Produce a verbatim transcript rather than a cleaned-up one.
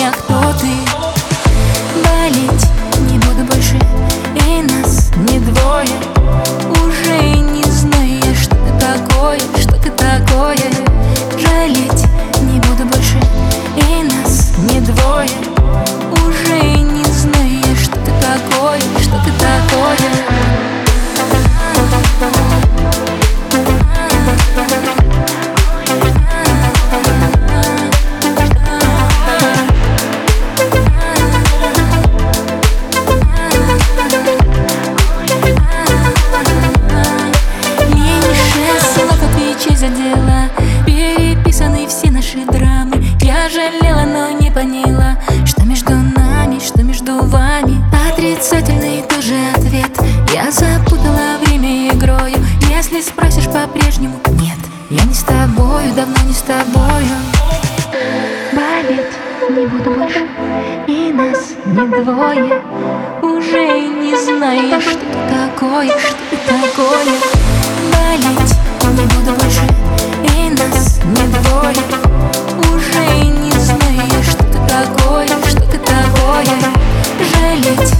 меня, кто ты. Болеть не буду больше, и нас не двое. Уже не знаю, что ты такое, что ты такое. Жалеть не буду больше, и нас не двое. Уже не знаю, что ты такое, что ты такое. За дела переписаны все наши драмы. Я жалела, но не поняла, что между нами, что между вами. Отрицательный тоже ответ. Я запутала время игрою. Если спросишь по-прежнему, нет, я не с тобою, давно не с тобою. Болеть не буду больше, и нас не двое. Уже не знаю, что ты такое, что ты такое. Болеть не буду больше, и нас не двое. Уже не знаю, что ты такое, что ты такое. Жалеть